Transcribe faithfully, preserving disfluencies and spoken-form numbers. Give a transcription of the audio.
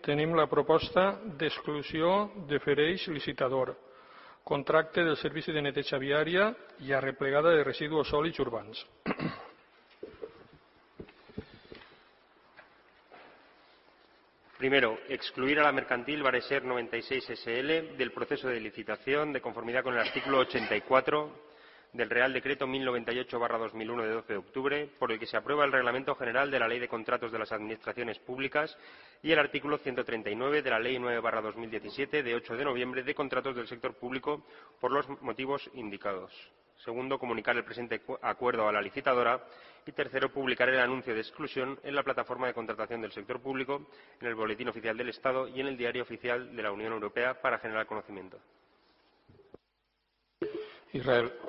tenim la proposta d'exclusió de fereix licitador, contracte del servici de neteja viària i arreplegada de residus sòlids urbans. Primero, excluir a la mercantil Vareser noventa y seis S L del proceso de licitación de conformidad con el artículo ochenta y cuatro del Real Decreto mil noventa y ocho barra dos mil uno de doce de octubre, por el que se aprueba el Reglamento General de la Ley de Contratos de las Administraciones Públicas y el artículo ciento treinta y nueve de la Ley nueve barra dos mil diecisiete de ocho de noviembre de Contratos del Sector Público por los motivos indicados. Segundo, comunicar el presente acuerdo a la licitadora. Y tercero, publicar el anuncio de exclusión en la plataforma de contratación del sector público, en el Boletín Oficial del Estado y en el Diario Oficial de la Unión Europea para generar conocimiento. Israel.